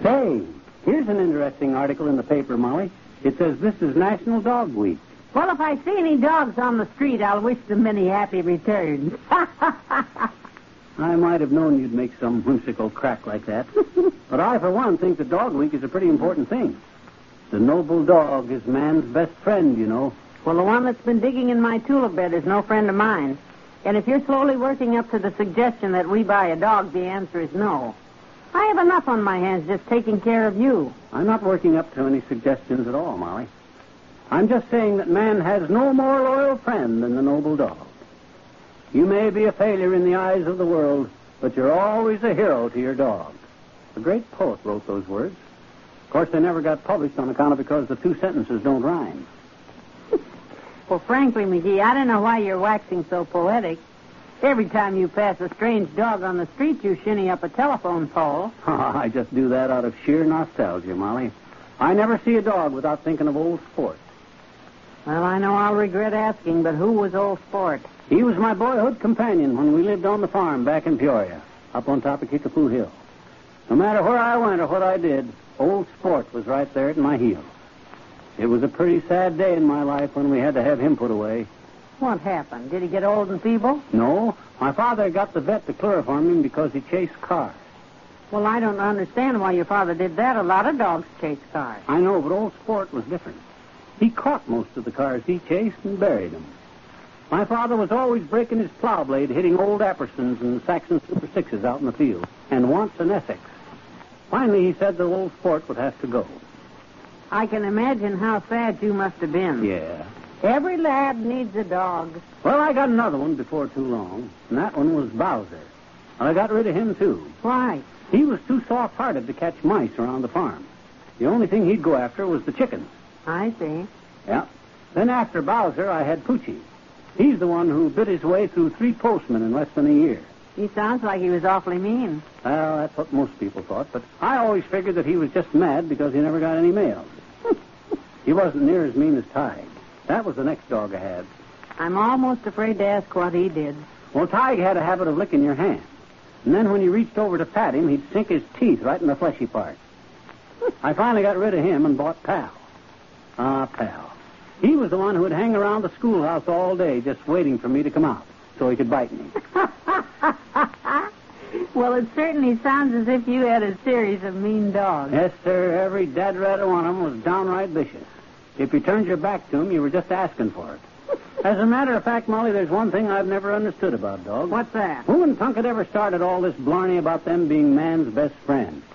Say, here's an interesting article in the paper, Molly. It says this is National Dog Week. Well, if I see any dogs on the street, I'll wish them many happy returns. I might have known you'd make some whimsical crack like that. But I, for one, think that Dog Week is a pretty important thing. The noble dog is man's best friend, you know. Well, the one that's been digging in my tulip bed is no friend of mine. And if you're slowly working up to the suggestion that we buy a dog, the answer is no. I have enough on my hands just taking care of you. I'm not working up to any suggestions at all, Molly. I'm just saying that man has no more loyal friend than the noble dog. You may be a failure in the eyes of the world, but you're always a hero to your dog. A great poet wrote those words. Of course, they never got published on account of because the two sentences don't rhyme. Well, frankly, McGee, I don't know why you're waxing so poetic. Every time you pass a strange dog on the street, you shinny up a telephone pole. I just do that out of sheer nostalgia, Molly. I never see a dog without thinking of Old Sport. Well, I know I'll regret asking, but who was Old Sport? He was my boyhood companion when we lived on the farm back in Peoria, up on top of Kickapoo Hill. No matter where I went or what I did, Old Sport was right there at my heels. It was a pretty sad day in my life when we had to have him put away. What happened? Did he get old and feeble? No. My father got the vet to chloroform him because he chased cars. Well, I don't understand why your father did that. A lot of dogs chase cars. I know, but Old Sport was different. He caught most of the cars he chased and buried them. My father was always breaking his plow blade, hitting old Appersons and Saxon Super Sixes out in the field, and once an Essex. Finally, he said the Old Sport would have to go. I can imagine how sad you must have been. Yeah. Every lad needs a dog. Well, I got another one before too long, and that one was Bowser. I got rid of him, too. Why? He was too soft-hearted to catch mice around the farm. The only thing he'd go after was the chickens. I see. Yeah. Then after Bowser, I had Poochie. He's the one who bit his way through 3 postmen in less than a year. He sounds like he was awfully mean. Well, that's what most people thought, but I always figured that he was just mad because he never got any mail. He wasn't near as mean as Tige. That was the next dog I had. I'm almost afraid to ask what he did. Well, Tige had a habit of licking your hand. And then when you reached over to pat him, he'd sink his teeth right in the fleshy part. I finally got rid of him and bought Pal. Pal. He was the one who would hang around the schoolhouse all day just waiting for me to come out so he could bite me. Well, it certainly sounds as if you had a series of mean dogs. Yes, sir. Every dead rat one of them was downright vicious. If you turned your back to him, you were just asking for it. As a matter of fact, Molly, there's one thing I've never understood about dogs. What's that? Who in Punket ever started all this blarney about them being man's best friend?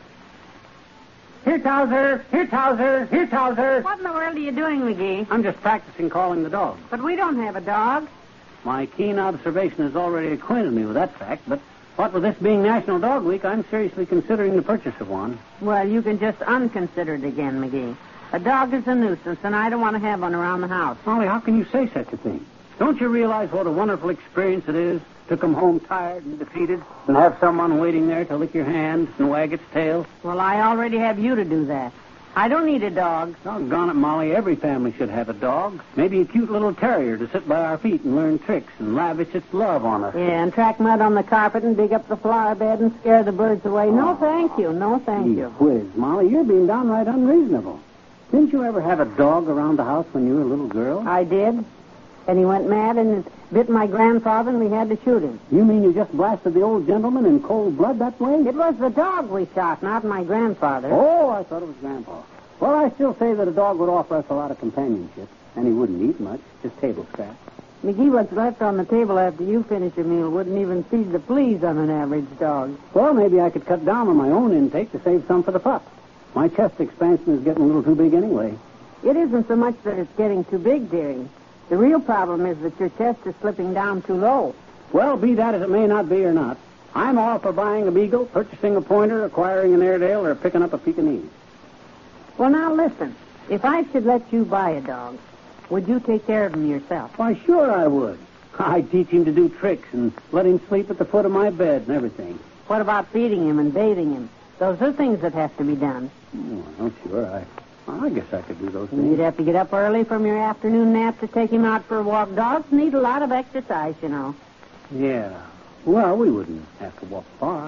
Here, Towser! Here, Towser! Here, Towser! What in the world are you doing, McGee? I'm just practicing calling the dog. But we don't have a dog. My keen observation has already acquainted me with that fact, but what with this being National Dog Week, I'm seriously considering the purchase of one. Well, you can just unconsider it again, McGee. A dog is a nuisance, and I don't want to have one around the house. Molly, how can you say such a thing? Don't you realize what a wonderful experience it is to come home tired and defeated and have someone waiting there to lick your hand and wag its tail? Well, I already have you to do that. I don't need a dog. Doggone it, Molly. Every family should have a dog. Maybe a cute little terrier to sit by our feet and learn tricks and lavish its love on us. Yeah, and track mud on the carpet and dig up the flower bed and scare the birds away. No, thank you. No, thank you. Whiz, Molly, you're being downright unreasonable. Didn't you ever have a dog around the house when you were a little girl? I did. And he went mad and bit my grandfather, and we had to shoot him. You mean you just blasted the old gentleman in cold blood that way? It was the dog we shot, not my grandfather. Oh, I thought it was Grandpa. Well, I still say that a dog would offer us a lot of companionship, and he wouldn't eat much, just table scraps. McGee, what's left on the table after you finish a meal wouldn't even feed the fleas on an average dog. Well, maybe I could cut down on my own intake to save some for the pup. My chest expansion is getting a little too big anyway. It isn't so much that it's getting too big, dearie. The real problem is that your chest is slipping down too low. Well, be that as it may not be or not, I'm all for buying a beagle, purchasing a pointer, acquiring an Airedale, or picking up a Pekingese. Well, now listen. If I should let you buy a dog, would you take care of him yourself? Why, sure I would. I'd teach him to do tricks and let him sleep at the foot of my bed and everything. What about feeding him and bathing him? Those are things that have to be done. Well, sure. I guess I could do those things. You'd have to get up early from your afternoon nap to take him out for a walk. Dogs need a lot of exercise, you know. Yeah. Well, we wouldn't have to walk far.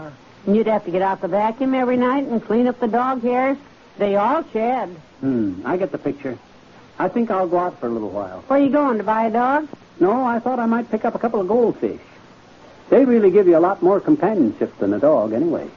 And you'd have to get out the vacuum every night and clean up the dog hairs. They all shed. I get the picture. I think I'll go out for a little while. Where are you going, to buy a dog? No, I thought I might pick up a couple of goldfish. They really give you a lot more companionship than a dog, anyway.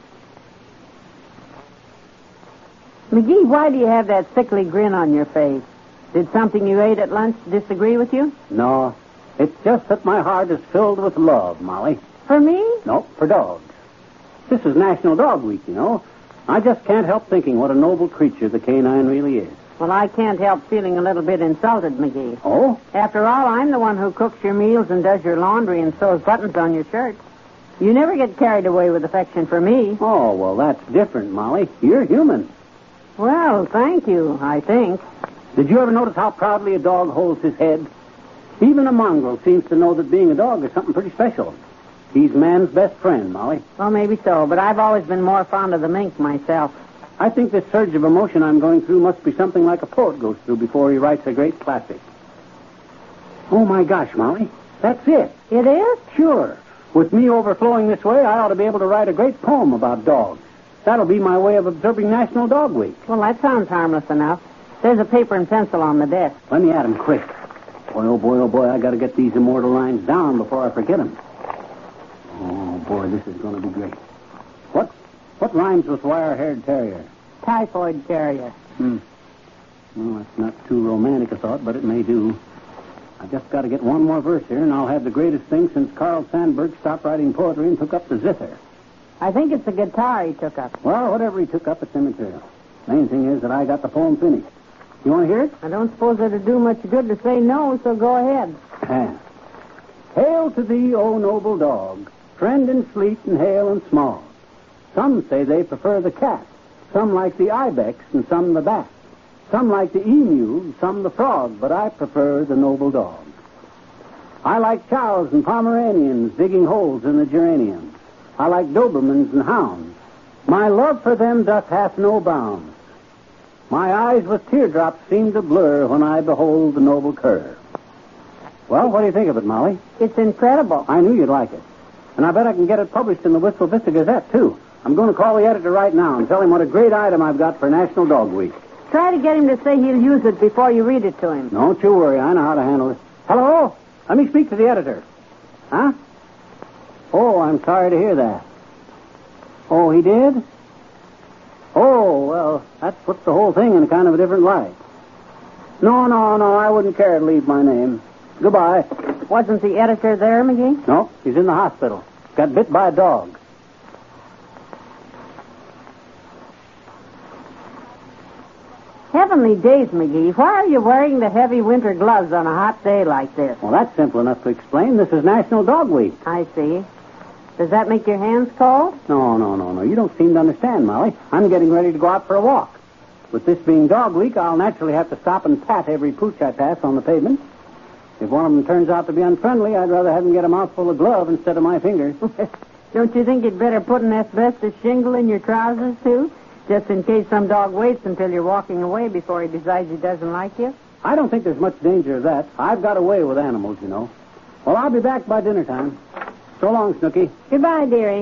McGee, why do you have that sickly grin on your face? Did something you ate at lunch disagree with you? No, it's just that my heart is filled with love, Molly. For me? No, for dogs. This is National Dog Week, you know. I just can't help thinking what a noble creature the canine really is. Well, I can't help feeling a little bit insulted, McGee. Oh? After all, I'm the one who cooks your meals and does your laundry and sews buttons on your shirts. You never get carried away with affection for me. Oh, well, that's different, Molly. You're human. Well, thank you, I think. Did you ever notice how proudly a dog holds his head? Even a mongrel seems to know that being a dog is something pretty special. He's man's best friend, Molly. Well, maybe so, but I've always been more fond of the mink myself. I think this surge of emotion I'm going through must be something like a poet goes through before he writes a great classic. Oh, my gosh, Molly. That's it. It is? Sure. With me overflowing this way, I ought to be able to write a great poem about dogs. That'll be my way of observing National Dog Week. Well, that sounds harmless enough. There's a paper and pencil on the desk. Let me at 'em quick. Boy, oh boy, I got to get these immortal lines down before I forget 'em. Oh, boy, this is going to be great. What rhymes with wire-haired terrier? Typhoid terrier. Well, that's not too romantic a thought, but it may do. I just got to get one more verse here, and I'll have the greatest thing since Carl Sandburg stopped writing poetry and took up the zither. I think it's the guitar he took up. Well, whatever he took up, it's immaterial. Main thing is that I got the poem finished. You want to hear it? I don't suppose it'd do much good to say no, so go ahead. Hail to thee, O noble dog, friend in fleet and hale and small. Some say they prefer the cat, some like the ibex, and some the bat. Some like the emu, some the frog, but I prefer the noble dog. I like chows and Pomeranians digging holes in the geraniums. I like Dobermans and hounds. My love for them doth hath no bounds. My eyes with teardrops seem to blur when I behold the noble cur. Well, what do you think of it, Molly? It's incredible. I knew you'd like it. And I bet I can get it published in the Wistful Vista Gazette, too. I'm going to call the editor right now and tell him what a great item I've got for National Dog Week. Try to get him to say he'll use it before you read it to him. Don't you worry. I know how to handle it. Hello? Let me speak to the editor. Huh? Oh, I'm sorry to hear that. Oh, he did? Oh, well, that puts the whole thing in a kind of a different light. No, I wouldn't care to leave my name. Goodbye. Wasn't the editor there, McGee? No, he's in the hospital. Got bit by a dog. Heavenly days, McGee. Why are you wearing the heavy winter gloves on a hot day like this? Well, that's simple enough to explain. This is National Dog Week. I see. Does that make your hands cold? No. You don't seem to understand, Molly. I'm getting ready to go out for a walk. With this being Dog Week, I'll naturally have to stop and pat every pooch I pass on the pavement. If one of them turns out to be unfriendly, I'd rather have him get a mouthful of glove instead of my fingers. Don't you think you'd better put an asbestos shingle in your trousers, too? Just in case some dog waits until you're walking away before he decides he doesn't like you? I don't think there's much danger of that. I've got a way with animals, you know. Well, I'll be back by dinner time. So long, Snooky. Goodbye, dearie.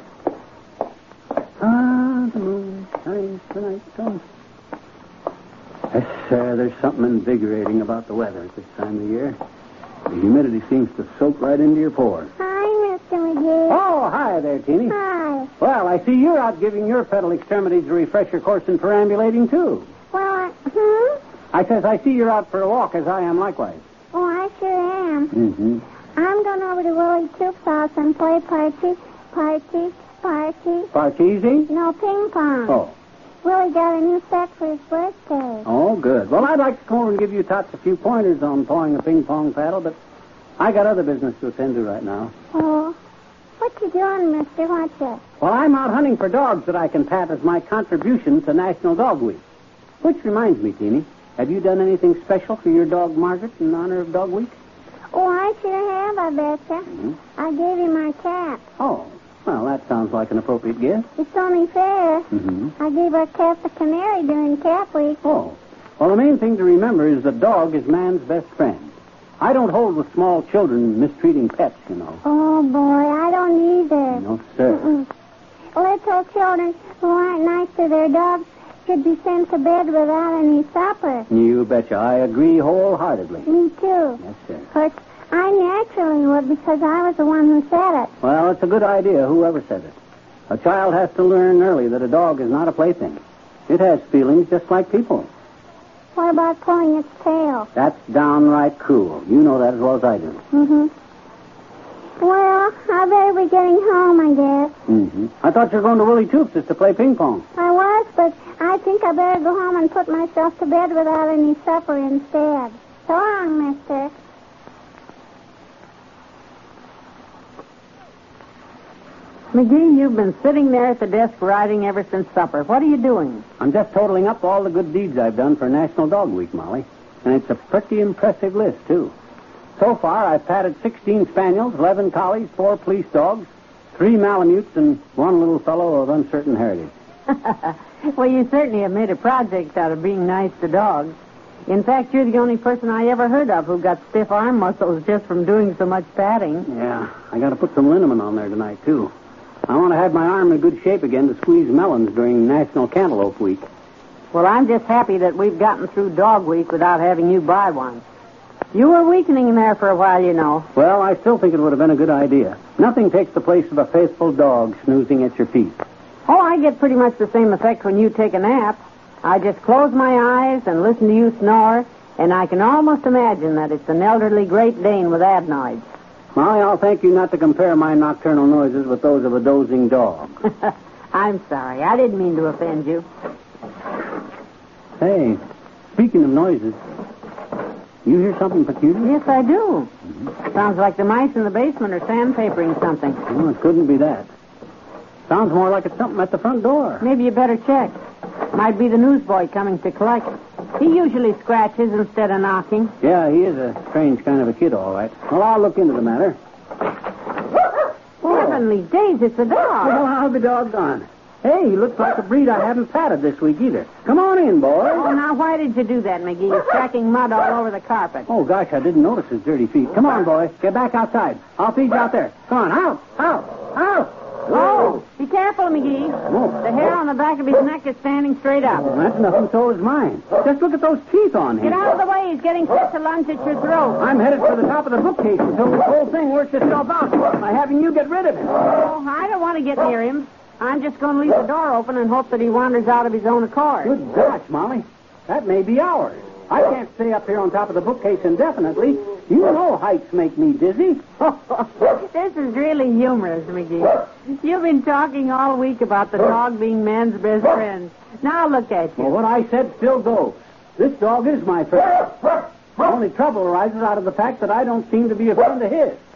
Ah, the moon shines tonight. Come. Yes, there's something invigorating about the weather at this time of year. The humidity seems to soak right into your pores. Hi, Mr. McGee. Oh, hi there, Teeny. Hi. Well, I see you're out giving your pedal extremities a refresher course in perambulating, too. Well, I see you're out for a walk, as I am likewise. Oh, I sure am. Mm-hmm. I'm going over to Willie Toop's house and play Parcheesi? No, ping pong. Oh. Willie got a new set for his birthday. Oh, good. Well, I'd like to come over and give you tots a few pointers on pawing a ping-pong paddle, but I got other business to attend to right now. Oh. What you doing, mister? What's it? Well, I'm out hunting for dogs that I can pat as my contribution to National Dog Week. Which reminds me, Teeny, have you done anything special for your dog, Margaret, in honor of Dog Week? Oh, I sure have, I betcha. Mm-hmm. I gave him my cat. Oh, well, that sounds like an appropriate gift. It's only fair. Mm-hmm. I gave our cat the canary during Cat Week. Oh. Well, the main thing to remember is that dog is man's best friend. I don't hold with small children mistreating pets, you know. Oh, boy, I don't either. No, sir. Mm-mm. little children who aren't nice to their dogs should be sent to bed without any supper. You betcha. I agree wholeheartedly. Me too. Yes, sir. Of course, I naturally would because I was the one who said it. Well, it's a good idea, whoever said it. A child has to learn early that a dog is not a plaything. It has feelings just like people. What about pulling its tail? That's downright cruel. You know that as well as I do. Mm-hmm. Well, I better be getting home, I guess. Mm-hmm. I thought you were going to Willie Toops' to play ping pong. I was, but I think I better go home and put myself to bed without any supper instead. So long, mister. McGee, you've been sitting there at the desk writing ever since supper. What are you doing? I'm just totaling up all the good deeds I've done for National Dog Week, Molly. And it's a pretty impressive list, too. So far, I've patted 16 spaniels, 11 collies, 4 police dogs, 3 malamutes, and 1 little fellow of uncertain heritage. Well, you certainly have made a project out of being nice to dogs. In fact, you're the only person I ever heard of who got stiff arm muscles just from doing so much patting. Yeah, I got to put some liniment on there tonight, too. I want to have my arm in good shape again to squeeze melons during National Cantaloupe Week. Well, I'm just happy that we've gotten through Dog Week without having you buy one. You were weakening there for a while, you know. Well, I still think it would have been a good idea. Nothing takes the place of a faithful dog snoozing at your feet. Oh, I get pretty much the same effect when you take a nap. I just close my eyes and listen to you snore, and I can almost imagine that it's an elderly Great Dane with adenoids. Molly, I'll thank you not to compare my nocturnal noises with those of a dozing dog. I'm sorry. I didn't mean to offend you. Hey, speaking of noises, you hear something peculiar? Yes, I do. Sounds like the mice in the basement are sandpapering something. Well, it couldn't be that. Sounds more like it's something at the front door. Maybe you better check. Might be the newsboy coming to collect. He usually scratches instead of knocking. Yeah, he is a strange kind of a kid, all right. Well, I'll look into the matter. Heavenly days, it's a dog. Well, I'll be doggone. Hey, he looks like a breed I haven't patted this week either. Come on in, boy. Oh, now, why did you do that, McGee? You're tracking mud all over the carpet. Oh, gosh, I didn't notice his dirty feet. Come on, boy. Get back outside. I'll feed you out there. Come on, out, out, out. Oh, be careful, McGee. Oh. The hair on the back of his neck is standing straight up. Well, that's nothing, so is mine. Just look at those teeth on him. Get out of the way. He's getting set to lunge at your throat. I'm headed for the top of the bookcase until this whole thing works itself out by having you get rid of him. Oh, I don't want to get near him. I'm just going to leave the door open and hope that he wanders out of his own accord. Good gosh, Molly. That may be ours. I can't stay up here on top of the bookcase indefinitely. You know heights make me dizzy. This is really humorous, McGee. You've been talking all week about the dog being man's best friend. Now look at you. Well, what I said still goes. This dog is my friend. The only trouble arises out of the fact that I don't seem to be a friend of his.